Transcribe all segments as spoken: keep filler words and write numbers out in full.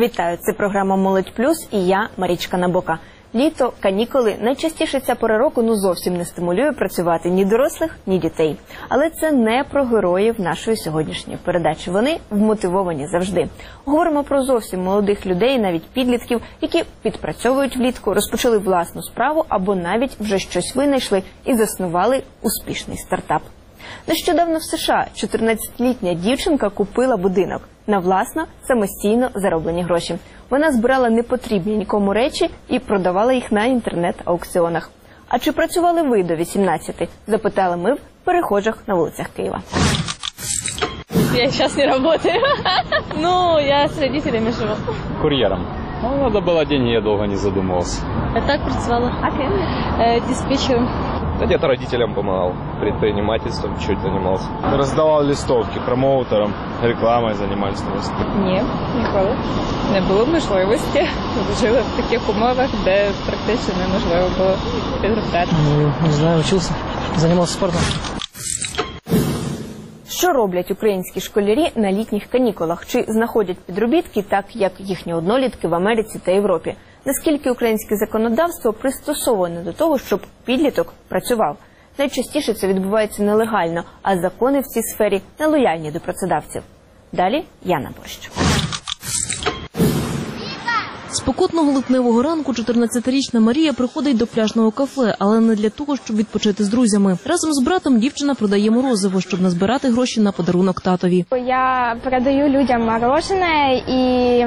Вітаю, це програма «Молодь плюс» і я, Марічка Набока. Літо, канікули, найчастіше ця пора року ну зовсім не стимулює працювати ні дорослих, ні дітей. Але це не про героїв нашої сьогоднішньої передачі. Вони вмотивовані завжди. Говоримо про зовсім молодих людей, навіть підлітків, які підпрацьовують влітку, розпочали власну справу або навіть вже щось винайшли і заснували успішний стартап. Нещодавно в США чотирнадцятилітня дівчинка купила будинок на власно, самостійно зароблені гроші. Вона збирала непотрібні нікому речі і продавала їх на інтернет-аукціонах. А чи працювали ви до вісімнадцяти? Запитали ми в перехожих на вулицях Києва. Я сейчас не работаю. Ну, я с родителями живу. Курьером. Ну, надо было деньги, я долго не задумывался. Я так працювала. А кем? Э, диспетчером. Да где-то родителям помогал, предпринимательством чуть занимался. Раздавал листовки промоутерам, рекламой занимались. Ні, ніколи. Не було можливості. Жили в таких умовах, де практично неможливо було підробляти. Не знаю, вчився, займався спортом. Що роблять українські школярі на літніх канікулах? Чи знаходять підробітки так, як їхні однолітки в Америці та Європі? Наскільки українське законодавство пристосоване до того, щоб підліток працював? Найчастіше це відбувається нелегально, а закони в цій сфері нелояльні до працедавців. Далі Яна Борщ. Спекотного липневого ранку чотирнадцятирічна Марія приходить до пляжного кафе, але не для того, щоб відпочити з друзями. Разом з братом дівчина продає морозиво, щоб назбирати гроші на подарунок татові. Я продаю людям мороженое, и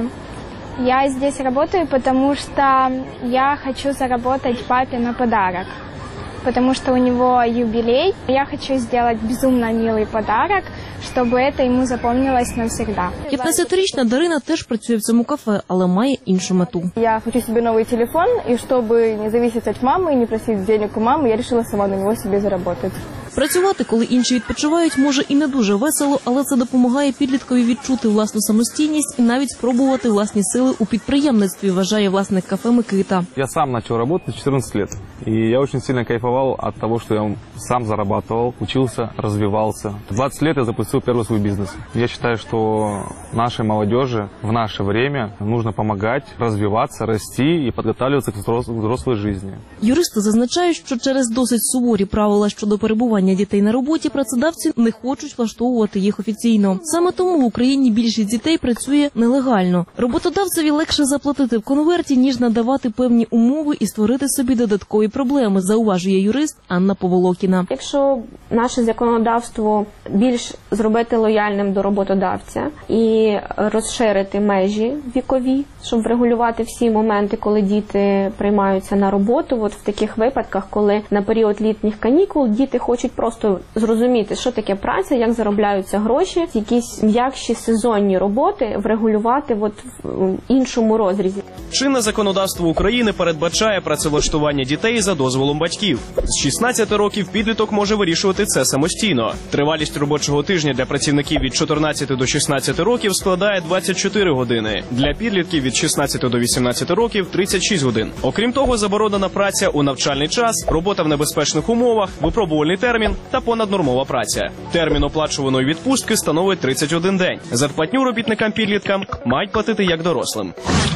я здесь работаю, потому что я хочу заработать папе на подарок. Потому что у него юбилей. Я хочу сделать безумно милый подарок, чтобы это ему запомнилось навсегда. п'ятнадцятирічна Дарина теж працює в цьому кафе, але має іншу мету. Я хочу себе новый телефон, и чтобы не зависеть от мамы и не просить денег у мамы, я решила сама на него себе заработать. Працювати, коли інші відпочивають, може і не дуже весело, але це допомагає підліткові відчути власну самостійність і навіть спробувати власні сили у підприємництві, вважає власник кафе Микита. Я сам начал работать в четырнадцать лет. И я очень сильно кайфовал от того, что я сам зарабатывал, учился, развивался. В двадцать лет я запустил первый свой бизнес. Я считаю, что нашей молодежи в наше время нужно помогать, развиваться, расти и подготавливаться к взрослой жизни. Юристи зазначають, що через досить суворі правила щодо перебування дітей на роботі працедавці не хочуть влаштовувати їх офіційно. Саме тому в Україні більшість дітей працює нелегально. Роботодавцеві легше заплатити в конверті, ніж надавати певні умови і створити собі додаткові проблеми, зауважує юрист Анна Поволокіна. Якщо наше законодавство більш зробити лояльним до роботодавця і розширити межі вікові, щоб врегулювати всі моменти, коли діти приймаються на роботу, от в таких випадках, коли на період літніх канікул діти хочуть просто зрозуміти, що таке праця, як заробляються гроші, якісь м'якші сезонні роботи врегулювати от в іншому розрізі. Чинне законодавство України передбачає працевлаштування дітей за дозволом батьків. З шістнадцяти років підліток може вирішувати це самостійно. Тривалість робочого тижня для працівників від чотирнадцяти до шістнадцяти років складає двадцять чотири години. Для підлітків від шістнадцяти до вісімнадцяти років – тридцять шість годин. Окрім того, заборонена праця у навчальний час, робота в небезпечних умовах, випробувальний термін та понаднормова праця. Термін оплачуваної відпустки становить тридцять один день. Зарплатню робітникам-підліткам мають платити як дорослим.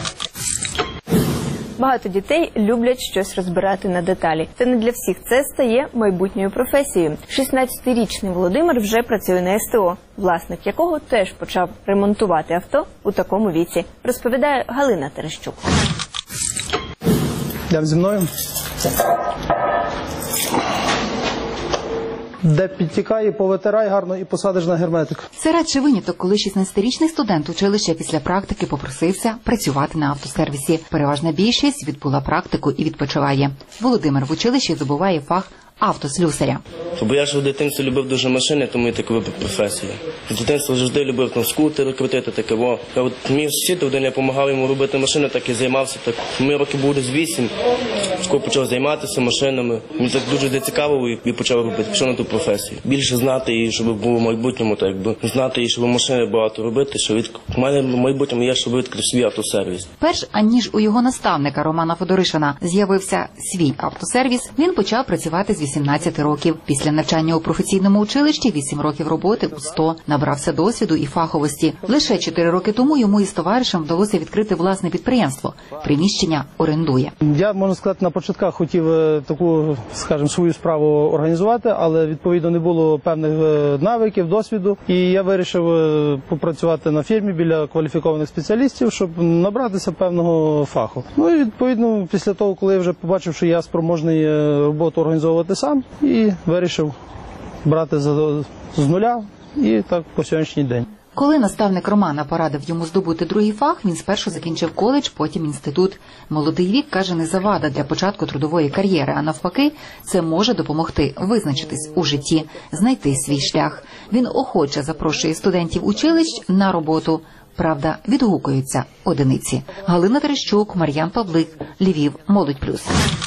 Багато дітей люблять щось розбирати на деталі. Та не для всіх це стає майбутньою професією. шістнадцятирічний Володимир вже працює на ес те о, власник якого теж почав ремонтувати авто у такому віці, розповідає Галина Терещук. Йдемо зі мною. Де підтікає, повитирай гарно і посадиш на герметик. Це радше виняток, коли шістнадцятирічний студент училища після практики попросився працювати на автосервісі. Переважна більшість відбула практику і відпочиває. Володимир в училищі здобуває фах автослюсаря. Бо я ж в дитинстві любив дуже машини, тому я так вибрав професію. В дитинстві завжди любив там скутери крутити, таке во. Я от мій вчитель, один я допомагав йому робити машини, так і займався. Так мені років було з вісім. Школа почав займатися машинами. Мені так дуже зацікавило і почав робити. Пішов на ту професію. Більше знати її, щоб було в майбутньому, так якби знати її, щоб машини багато робити, що від у мене в майбутньому є, щоб відкрити свій автосервіс. Перш аніж у його наставника Романа Федоришина з'явився свій автосервіс, він почав працювати з вісімнадцяти років. Після навчання у професійному училищі, вісім років роботи у СТО, набрався досвіду і фаховості. Лише чотири роки тому йому із товаришем вдалося відкрити власне підприємство. Приміщення орендує. Я, можна сказати, на початках хотів таку, скажімо, свою справу організувати, але відповідно не було певних навиків, досвіду. І я вирішив попрацювати на фірмі біля кваліфікованих спеціалістів, щоб набратися певного фаху. Ну і відповідно після того, коли я вже побачив, що я спроможний роботу організовувати сам, і вирішив брати з нуля і так по сьогоднішній день. Коли наставник Романа порадив йому здобути другий фах, він спершу закінчив коледж, потім інститут. Молодий вік, каже, не завада для початку трудової кар'єри, а навпаки, це може допомогти визначитись у житті, знайти свій шлях. Він охоче запрошує студентів училищ на роботу. Правда, відгукуються одиниці. Галина Терещук, Мар'ян Павлик, Львів, Молодь Плюс.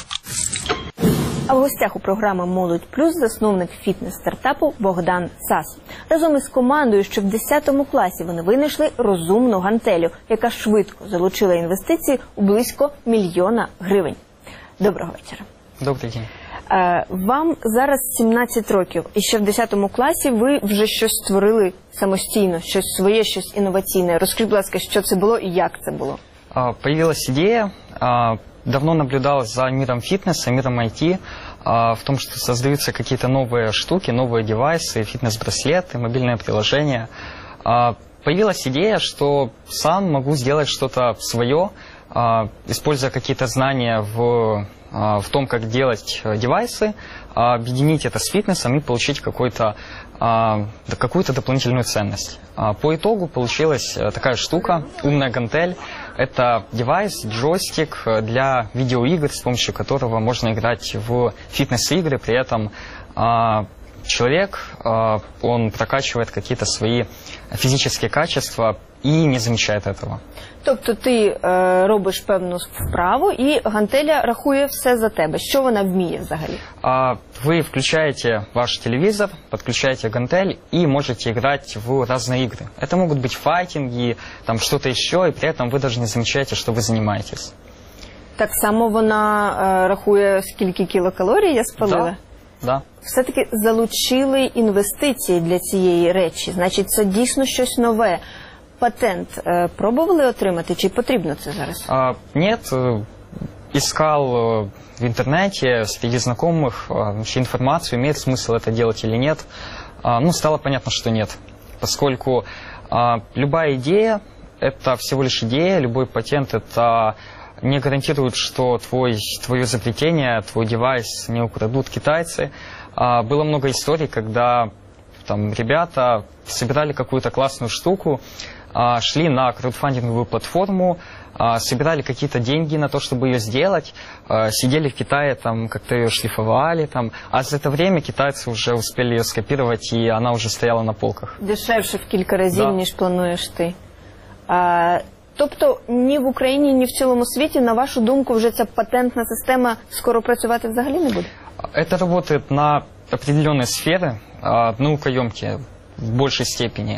А в гостях у програми «Молодь Плюс» засновник фітнес-стартапу Богдан Сас. Разом із командою, що в десятому класі вони винайшли розумну гантелю, яка швидко залучила інвестиції у близько мільйона гривень. Доброго вечора. Добрий день. Вам зараз сімнадцять років, і ще в десятому класі ви вже щось створили самостійно, щось своє, щось інноваційне. Розкажіть, будь ласка, що це було і як це було? Появилась идея, давно наблюдал за миром фитнеса, миром ай ти, в том, что создаются какие-то новые штуки, новые девайсы, фитнес-браслеты, мобильное приложение. Появилась идея, что сам могу сделать что-то свое, используя какие-то знания в, в том, как делать девайсы, объединить это с фитнесом и получить какой-то, какую-то дополнительную ценность. По итогу получилась такая штука, умная гантель. Это девайс, джойстик для видеоигр, с помощью которого можно играть в фитнес-игры, при этом человек, он прокачивает какие-то свои физические качества і не замічає этого. Тобто ти е, робиш певну вправу і гантеля рахує все за тебе. Що вона вміє взагалі? А, ви включаєте ваш телевізор, підключаєте гантель і можете грати в різні ігри. Це можуть бути файтинги, там щось ще, і при цьому ви навіть не замічаєте, що ви займаєтесь. Так само вона е, рахує, скільки кілокалорій я спалила? Да. Да. Все-таки залучили інвестиції для цієї речі. Значить, це дійсно щось нове. Патент э, пробовали отримати, чи потрібно це зараз? А, нет, искал в интернете среди знакомых вообще информацию, имеет смысл это делать или нет. А, ну, стало понятно, что нет, поскольку а, любая идея – это всего лишь идея, любой патент – это не гарантирует, что твой, твое изобретение, твой девайс не украдут китайцы. А, было много историй, когда там ребята собирали какую-то классную штуку, шли на краудфандинговую платформу, собирали какие-то деньги на то, чтобы ее сделать, сидели в Китае, там как-то ее шлифовали, там, а за это время китайцы уже успели ее скопировать, и она уже стояла на полках. Дешевше в кілька разів, да. ніж плануєш ти. А, тобто ні в Україні, ні в цілому світі, на вашу думку, вже ця патентна система скоро працювати взагалі не буде? Это работает на определенные сферы, наукоемкие в большей степени.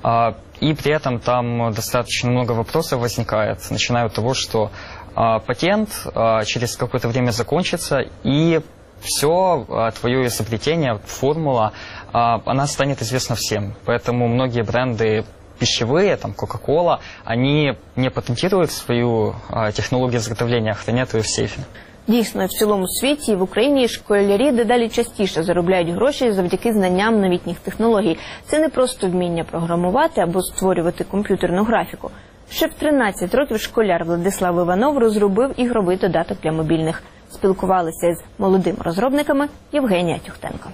И при этом там достаточно много вопросов возникает, начиная от того, что а, патент а, через какое-то время закончится, и все а, твое изобретение, формула, а, она станет известна всем. Поэтому многие бренды пищевые, там Coca-Cola, они не патентируют свою а, технологию изготовления, а хранят ее в сейфе. Дійсно, в цілому світі і в Україні школярі дедалі частіше заробляють гроші завдяки знанням новітніх технологій. Це не просто вміння програмувати або створювати комп'ютерну графіку. Ще в тринадцять років школяр Владислав Іванов розробив ігровий додаток для мобільних. Спілкувалися з молодими розробниками Євгенія Тюхтенко.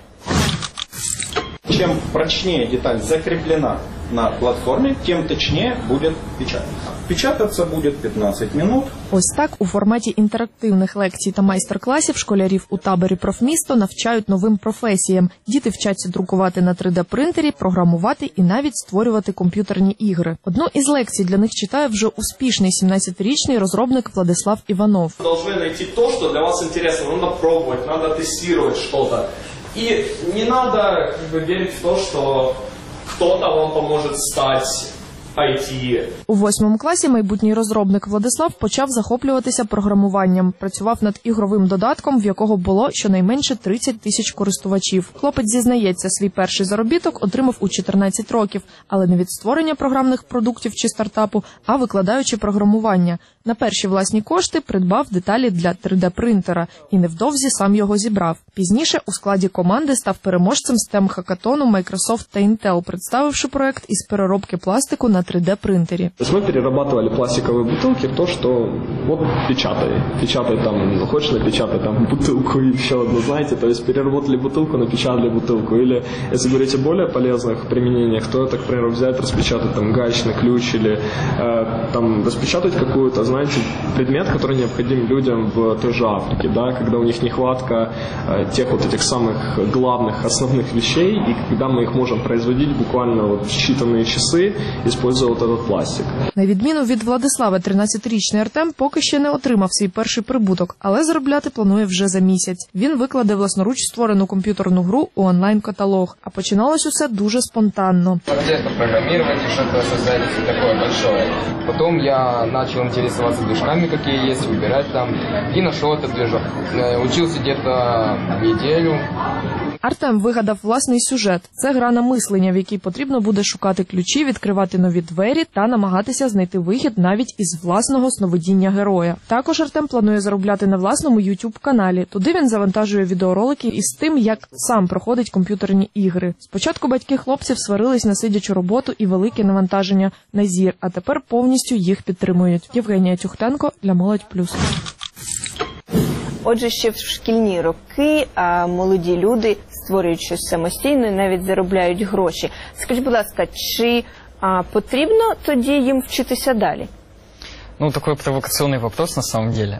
Чем прочнее деталь закреплена на платформе, тем точнее будет печататься. Печататься будет п'ятнадцять минут. Ось так у форматі інтерактивних лекцій та майстер-класів школярів у таборі «Профмісто» навчають новим професіям. Діти вчаться друкувати на три де принтері, програмувати і навіть створювати комп'ютерні ігри. Одну із лекцій для них читає вже успішний сімнадцятирічний розробник Владислав Іванов. Ви повинні знайти те, що для вас цікаво. Треба пробувати, треба тестувати щось. И не надо как бы, верить в то, что кто-то вам поможет стать ай ти. У восьмому класі майбутній розробник Владислав почав захоплюватися програмуванням. Працював над ігровим додатком, в якого було щонайменше тридцять тисяч користувачів. Хлопець зізнається, свій перший заробіток отримав у чотирнадцять років, але не від створення програмних продуктів чи стартапу, а викладаючи програмування. На перші власні кошти придбав деталі для три де принтера і невдовзі сам його зібрав. Пізніше у складі команди став переможцем STEM-хакатону Microsoft та Intel, представивши проект із переробки пластику на три де принтері. Мы перерабатывали пластиковые бутылки в то, что вот печатай. Печатай там, хочешь напечатай там бутылку и еще одну, знаете, то есть переработали бутылку, напечатали бутылку. Или, если говорить о более полезных применениях, то это, к примеру, взять, распечатать там гаечный ключ или э, там распечатать какую-то, знаете, предмет, который необходим людям в той же Африке, да, когда у них нехватка э, тех вот этих самых главных, основных вещей, и когда мы их можем производить буквально вот в считанные часы, используя вот этот пластик. На відміну від Владислава, тринадцятирічний Артем поки ще не отримав свій перший прибуток, але заробляти планує вже за місяць. Він викладе власноруч створену комп'ютерну гру у онлайн-каталог. А починалось усе дуже спонтанно. Где-то программировать и что-то создать такое большое. Потом я начал интересоваться движками, какие есть, выбирать там, и нашел этот движок. Учился где-то неделю. Артем вигадав власний сюжет. Це гра на мислення, в якій потрібно буде шукати ключі, відкривати нові двері та намагатися знайти вихід навіть із власного сновидіння героя. Також Артем планує заробляти на власному ютуб-каналі. Туди він завантажує відеоролики із тим, як сам проходить комп'ютерні ігри. Спочатку батьки хлопців сварились на сидячу роботу і велике навантаження на зір, а тепер повністю їх підтримують. Євгенія Тюхтенко для Молодь Плюс. Отже, ще в шкільні роки а, молоді люди створюють щось самостійно і навіть заробляють гроші. Скажіть, будь ласка, чи а, потрібно тоді їм вчитися далі? Ну, такой провокационный вопрос на самом деле.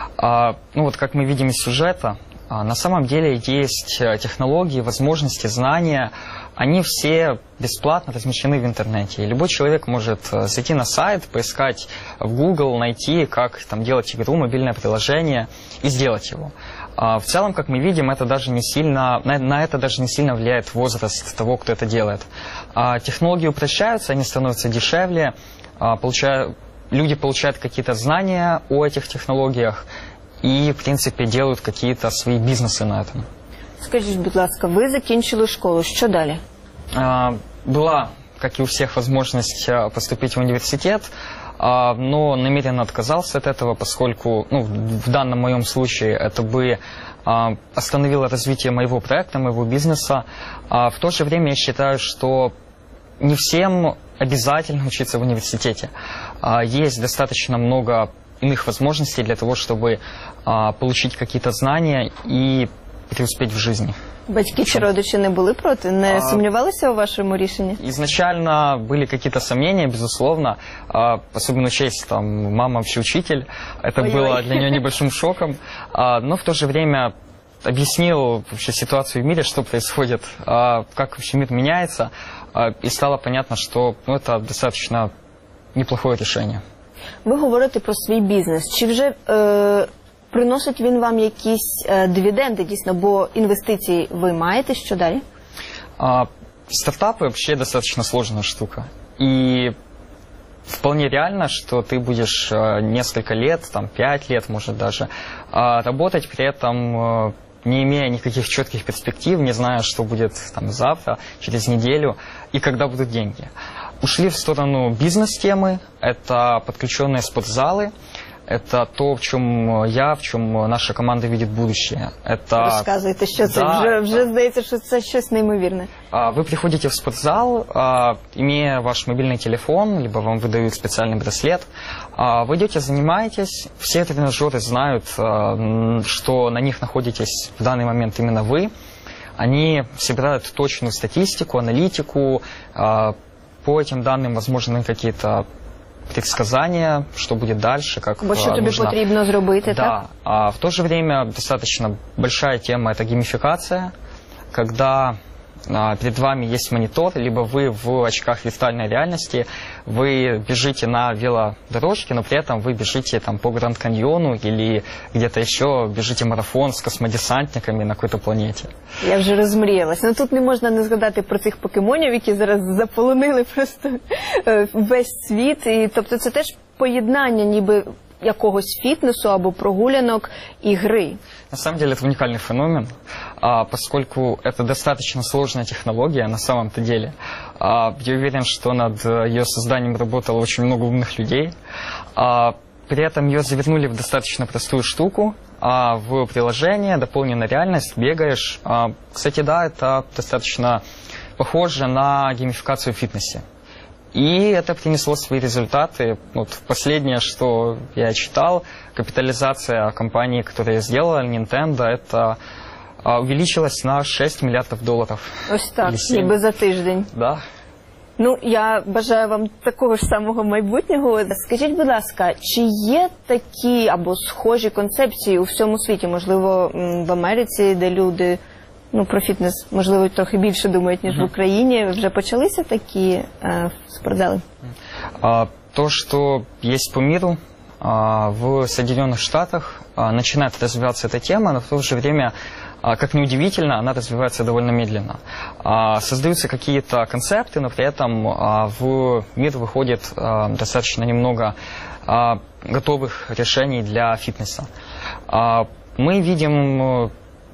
А, ну, вот как мы видим из сюжета, а, на самом деле есть технологии, возможности, знания. Они все бесплатно размещены в интернете. И любой человек может зайти на сайт, поискать в Google, найти, как там делать игру, мобильное приложение и сделать его. А в целом, как мы видим, это даже не сильно, на, на это даже не сильно влияет возраст того, кто это делает. А технологии упрощаются, они становятся дешевле, а, получая, люди получают какие-то знания о этих технологиях и, в принципе, делают какие-то свои бизнесы на этом. Скажіть, будь ласка, ви закінчили школу, що далі? А, была, как и у всех, возможность поступить в университет, а, но намеренно отказался от этого, поскольку, ну, в данном моем случае это бы а, остановило развитие моего проекта, моего бизнеса. А в то же время я считаю, что не всем обязательно учиться в университете. А, есть достаточно много иных возможностей для того, чтобы а, получить какие-то знания и преуспеть в жизни. Батьки чи родичі не були проти? Не а... сомневалися у вашему решении? Изначально были какие-то сомнения, безусловно. А, особенно учесть, там, мама вообще учитель. Это Ой-ой. было для нее небольшим шоком. А, но в то же время объяснил вообще ситуацию в мире, что происходит, а, как вообще мир меняется. А, и стало понятно, что ну, это достаточно неплохое решение. Ви говорите про свій бізнес. Чи вже... Е... приносить він вам якісь е, дивіденди, дійсно, бо інвестиції ви маєте, що далі? А, стартапы вообще достаточно сложная штука. И вполне реально, что ты будешь а, несколько лет, там, пять лет, может даже, а, работать при этом, а, не имея никаких четких перспектив, не зная, что будет там, завтра, через неделю и когда будут деньги. Ушли в сторону бизнес-темы, это подключенные спортзалы. Это то, в чем я, в чем наша команда видит будущее. Это... Розказуйте, що це? Да, вже, вже здається, що це щось неймовірне. Вы приходите в спортзал, имея ваш мобильный телефон, либо вам выдают специальный браслет. Вы идете, занимаетесь, все тренажеры знают, что на них находитесь в данный момент именно вы. Они собирают точную статистику, аналитику. По этим данным, возможно, какие-то предсказания, что будет дальше, как Бо що тобі нужно... потрібно зробити, да. так? А в то же время достаточно большая тема – это геймификация, когда перед вами есть монитор, либо вы в очках виртуальной реальности, вы бежите на велодорожке, но при этом вы бежите там по Гранд Каньону или где-то еще бежите марафон с космодесантниками на какой-то планете. Я вже розмріялась. Ну тут не можна не згадати про цих покемонів, які зараз заполонили просто весь світ. І, тобто це теж поєднання ніби якогось фітнесу або прогулянок і гри. На самом деле это уникальный феномен, поскольку это достаточно сложная технология на самом-то деле. Я уверен, что над ее созданием работало очень много умных людей. При этом ее завернули в достаточно простую штуку, в приложение, дополненная реальность, бегаешь. Кстати, да, это достаточно похоже на геймификацию в фитнесе. И это принесло свои результаты. Вот последнее, что я читал, капитализация компании, которая сделала, Nintendo, это увеличилась на шесть миллиардов долларов. Ось так, ніби за тиждень. Да. Ну, я бажаю вам такого ж самого майбутнього. Скажіть, будь ласка, чи є такі або схожі концепції у всьому світі, можливо, в Америці, де люди ну, про фітнес, можливо, трохи більше думають, ніж в Україні. Вже почалися такі е, спортзали? А, то, что есть по миру, а, в Соединенных Штатах а, начинает развиваться эта тема, но в то же время, а, как ни удивительно, она развивается довольно медленно. А, создаются какие-то концепты, но при этом а, в мир выходит а, достаточно немного а, готовых решений для фитнеса. А, мы видим...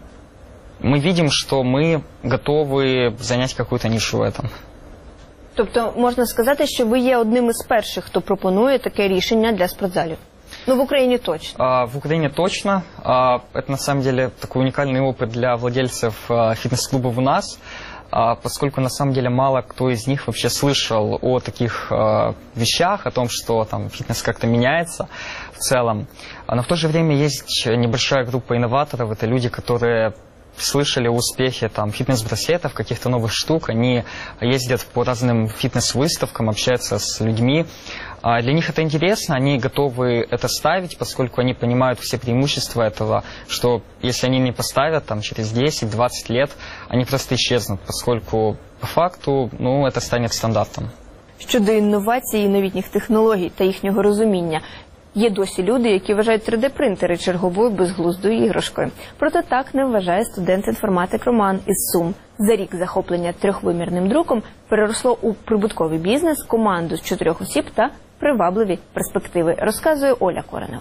Мы видим, что мы готовы занять какую-то нишу в этом. Тобто, можна сказати, що ви є одним із перших, хто пропонує таке рішення для спортзалів? Ну, в Украине точно. А, в Украине точно. А, это, на самом деле, такой уникальный опыт для владельцев а, фитнес-клубов у нас, а, поскольку, на самом деле, мало кто из них вообще слышал о таких а, вещах, о том, что там фитнес как-то меняется в целом. А, но в то же время есть небольшая группа инноваторов, это люди, которые слышали о успехе там, фитнес-браслетов, каких-то новых штук. Они ездят по разным фитнес-выставкам, общаются с людьми. А для них это интересно, они готовы это ставить, поскольку они понимают все преимущества этого, что если они не поставят там, через десять-двадцать лет, они просто исчезнут, поскольку по факту ну, это станет стандартом. Щодо інновацій і новітніх технологій та їхнього розуміння, є досі люди, які вважають три де принтери черговою безглуздою іграшкою. Проте так не вважає студент-інформатик Роман із Сум. За рік захоплення трьохвимірним друком переросло у прибутковий бізнес, команду з чотирьох осіб та привабливі перспективи, розказує Оля Коренева.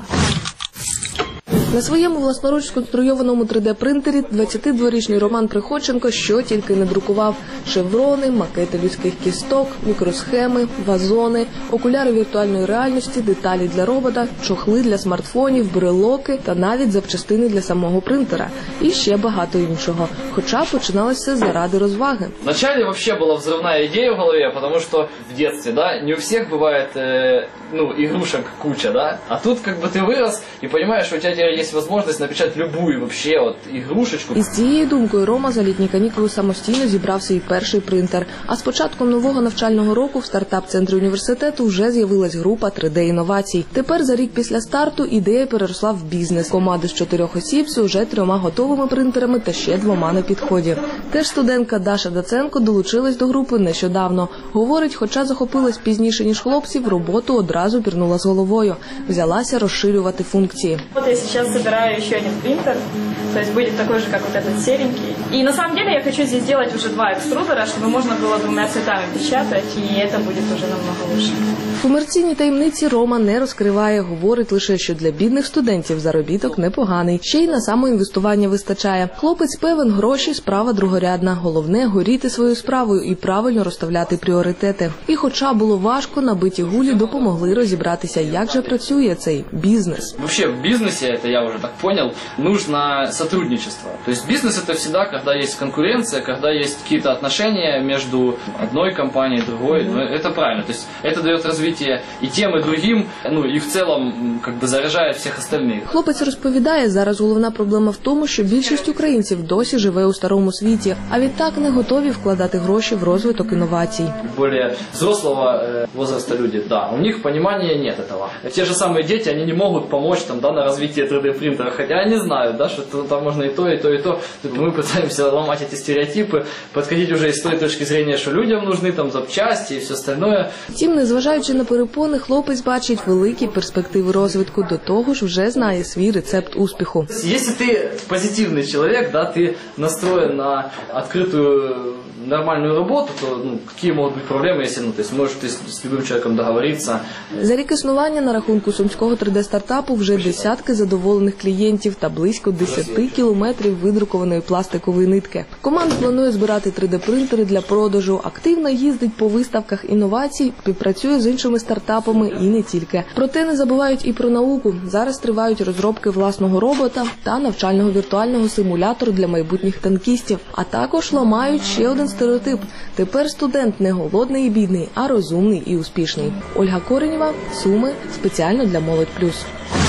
На своєму власноруч сконструйованому три де принтері двадцятидворічний Роман Приходченко що тільки не друкував: шеврони, макети людських кісток, мікросхеми, вазони, окуляри віртуальної реальності, деталі для робота, чохли для смартфонів, брелоки та навіть запчастини для самого принтера. І ще багато іншого. Хоча починалося заради розваги. Вначале вообще была взрывная идея в голове, потому что в детстве, да, не у всех бывает, э, ну, игрушек куча, да, а тут как бы ты вырос и понимаешь, что у тебя есть возможность напечатать любую вообще вот игрушечку. Із цією думкою Рома за літні канікули самостійно зібрав свій перший принтер. А з початком нового навчального року в стартап-центрі університету вже з'явилась група три де-інновацій. Тепер за рік після старту ідея переросла в бізнес. Команда з чотирьох осіб з уже трьома готовими принтерами та ще двома на підході. Теж студентка Даша Даценко долучилась до групи нещодавно. Говорить, хоча захопилась пізніше, ніж хлопці, в роботу одразу пірнула з головою. Взялася розширювати функції. Вот я сейчас собираю еще один принтер, то есть будет такой же, как вот этот серенький. И на самом деле я хочу здесь сделать уже два экструдера, чтобы можно было двумя цветами печатать, и это будет уже намного лучше. Комерційні таємниці Рома не розкриває, говорить лише, що для бідних студентів заробіток непоганий. Ще й на самоінвестування вистачає. Хлопець певен, гроші – справа другорядна. Головне – горіти своєю справою і правильно розставляти пріоритети. І хоча було важко, набиті гулі допомогли розібратися, як же працює цей бізнес. Вообще в бизнесе, это я уже так понял, нужно сотрудничество. То есть бизнес это всегда, когда есть конкуренция, когда есть какие-то отношения между одной компанией и другой. Mm-hmm. Ну, это правильно. То есть это дает развитие и тем, и другим, ну и в целом как бы заряжает всех остальных. Хлопець розповідає, зараз головна проблема в тому, що більшість українців досі живе у старому світі, а відтак не готові вкладати гроші в розвиток інновацій. Более взрослого э, возраста люди, да, у них понимания нет этого. Те же самые дети, они не могут помочь там, да, на развитие три три дэ принтера, хотя они знают, да, что там можно и то, и то, и то. Мы пытаемся ломать эти стереотипы, подходить уже из той точки зрения, что людям нужны там запчасти и все остальное. Втім, незважаючи на перепони, хлопець бачить великі перспективи розвитку, до того ж вже знає свій рецепт успіху. Если ты позитивный человек, да, ты настроен на открытую нормальную работу, то ну, какие могут быть проблемы, если ну, то есть можешь ты с, с любым человеком договориться. За рік існування на рахунку сумського три дэ стартапу вже десятки задоволених клієнтів та близько десять кілометрів видрукованої пластикової нитки. Команда планує збирати три дэ принтери для продажу, активно їздить по виставках інновацій, співпрацює з іншими стартапами і не тільки. Проте не забувають і про науку. Зараз тривають розробки власного робота та навчального віртуального симулятору для майбутніх танкістів, а також ламають ще один стереотип. Тепер студент не голодний і бідний, а розумний і успішний. Ольга Коренєва, Суми, спеціально для Молодь Плюс.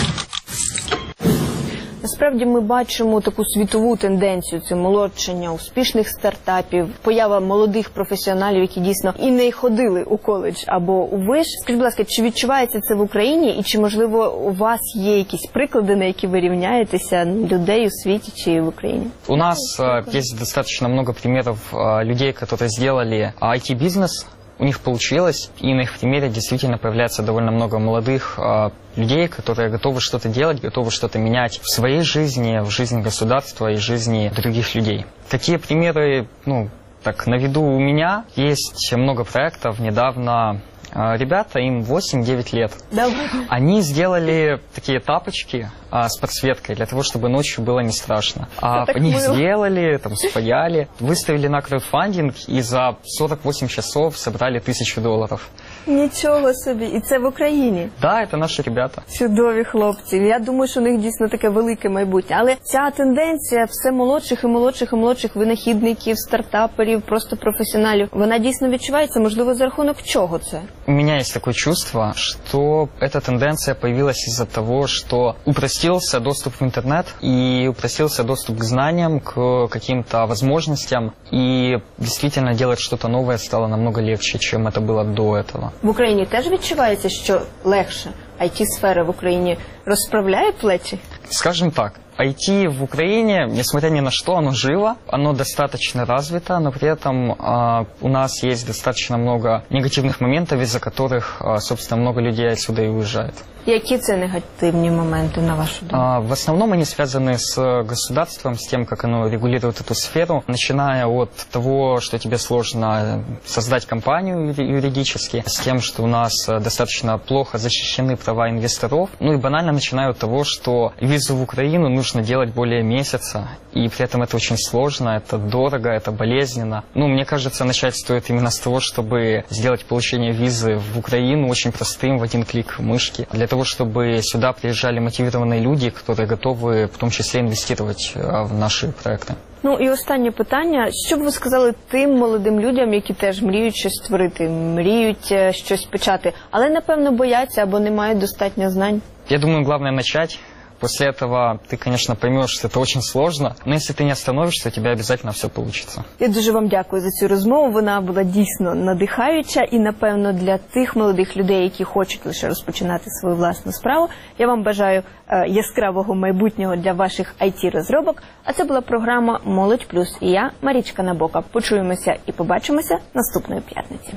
Насправді ми бачимо таку світову тенденцію, це молодшення успішних стартапів, поява молодих професіоналів, які дійсно і не ходили у коледж або у виш. Скажіть, будь ласка, чи відчувається це в Україні і чи, можливо, у вас є якісь приклади, на які ви рівняєтеся людей у світі чи в Україні? У нас есть достаточно много примеров людей, которые сделали ай ти-бизнес. У них получилось, и на их примере действительно появляется довольно много молодых э, людей, которые готовы что-то делать, готовы что-то менять в своей жизни, в жизни государства и жизни других людей. Такие примеры, ну, так, на виду у меня. Есть много проектов. Недавно э, ребята, им восемь-девять лет. Да. Они сделали такие тапочки а, с подсветкой, для того, чтобы ночью было не страшно. А, они их сделали, там, спаяли, выставили на краудфандинг и за сорок восемь часов собрали тысячу долларов. Нічого собі. І це в Україні? Да, це наші ребята. Чудові хлопці. Я думаю, що у них дійсно таке велике майбутнє. Але ця тенденція все молодших і молодших і молодших винахідників, стартаперів, просто професіоналів, вона дійсно відчувається, можливо, за рахунок чого це? У меня есть такое чувство, что эта тенденция появилась из-за того, что упростился доступ в интернет и упростился доступ к знаниям, к каким-то возможностям. И действительно делать что-то новое стало намного легче, чем это было до этого. В Україні теж відчувається, що легше? ай ти-сфера в Україні розправляє плечі? Скажем так, ай ти в Украине, несмотря ни на что, оно живо, оно достаточно развито, но при этом э, у нас есть достаточно много негативных моментов, из-за которых, э, собственно, много людей отсюда и уезжает. Які це негативні моменти, на вашу думку? А, в основном они связаны с государством, с тем, как оно регулирует эту сферу, начиная от того, что тебе сложно создать компанию юридически, с тем, что у нас достаточно плохо защищены права инвесторов, ну и банально начиная от того, что визу в Украину нужно делать более месяца, и при этом это очень сложно, это дорого, это болезненно. Ну, мне кажется, начать стоит именно с того, чтобы сделать получение визы в Украину очень простым, в один клик мышки, для того, чтобы сюда приезжали мотивированные люди, которые готовы в том числе инвестировать в наши проекты. Ну і останнє питання. Що б ви сказали тим молодим людям, які теж мріють щось створити, мріють щось почати, але, напевно, бояться або не мають достатньо знань? Я думаю, главное начать. После этого ты, конечно, поймешь, что это очень сложно, но если ты не остановишься, у тебя обязательно все получится. Я дуже вам дякую за цю розмову. Вона була дійсно надихаюча і, напевно, для тих молодих людей, які хочуть лише розпочинати свою власну справу. Я вам бажаю е, яскравого майбутнього для ваших ай ти-розробок. А це була програма «Молодь Плюс» і я, Марічка Набока. Почуємося і побачимося наступної п'ятниці.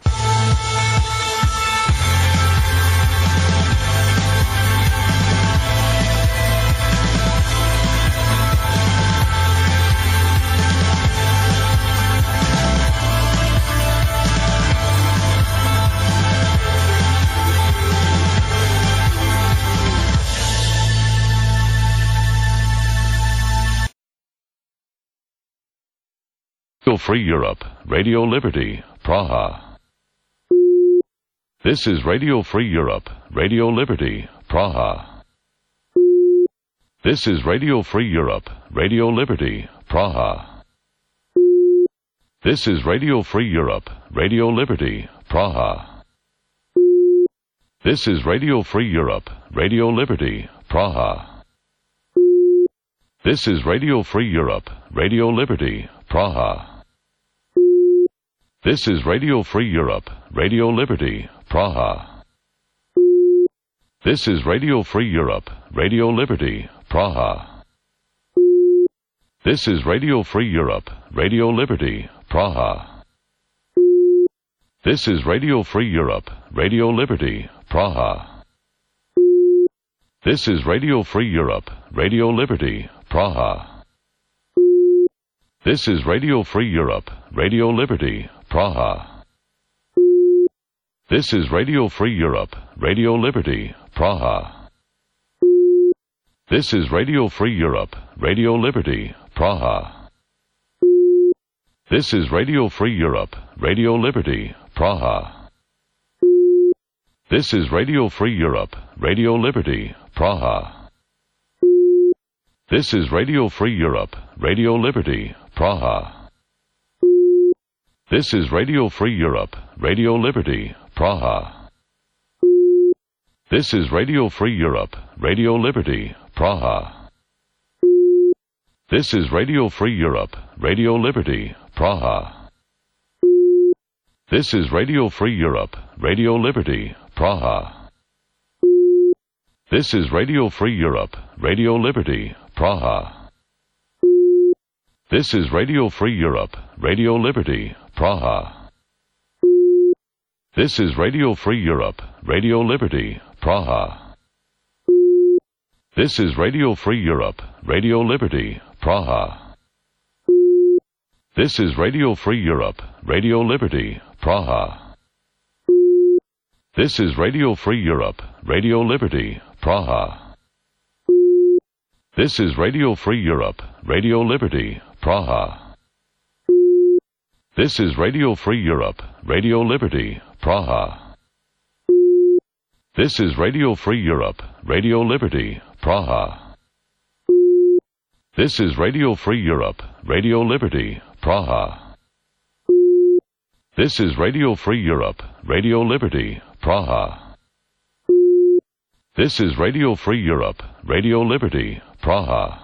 Radio Free Europe, Radio Liberty, Praha. This is Radio Free Europe, Radio Liberty, Praha. This is Radio Free Europe, Radio Liberty, Praha. This is Radio Free Europe, Radio Liberty, Praha. This is Radio Free Europe, Radio Liberty, Praha. This is Radio Free Europe, Radio Liberty, Praha. This is Radio Free Europe, Radio Liberty, Praha. This is Radio Free Europe, Radio Liberty, Praha. This is Radio Free Europe, Radio Liberty, Praha. This is Radio Free Europe, Radio Liberty, Praha. This is Radio Free Europe, Radio Liberty, Praha. This is Radio Free Europe, Radio Liberty, Praha. This is Radio Free Europe, Radio Liberty, Praha. This is Radio Free Europe, Radio Liberty, Praha. This is Radio Free Europe, Radio Liberty, Praha. This is Radio Free Europe, Radio Liberty, Praha. This is Radio Free Europe, Radio Liberty, Praha. This is Radio Free Europe, Radio Liberty, Praha. This is Radio Free Europe, Radio Liberty, Praha. This is Radio Free Europe, Radio Liberty, Praha. This is Radio Free Europe, Radio Liberty, Praha. This is Radio Free Europe, Radio Liberty, Praha. This is Radio Free Europe, Radio Liberty, Praha. This is Radio Free Europe, Radio Liberty, Praha. This is Radio Free Europe, Radio Liberty, Praha. This is Radio Free Europe, Radio Liberty, Praha. This is Radio Free Europe, Radio Liberty, Praha. This is Radio Free Europe, Radio Liberty, Praha. This is Radio Free Europe, Radio Liberty, Praha. This is Radio Free Europe, Radio Liberty, Praha. This is Radio Free Europe, Radio Liberty, Praha. This is Radio Free Europe, Radio Liberty, Praha. This is Radio Free Europe, Radio Liberty, Praha.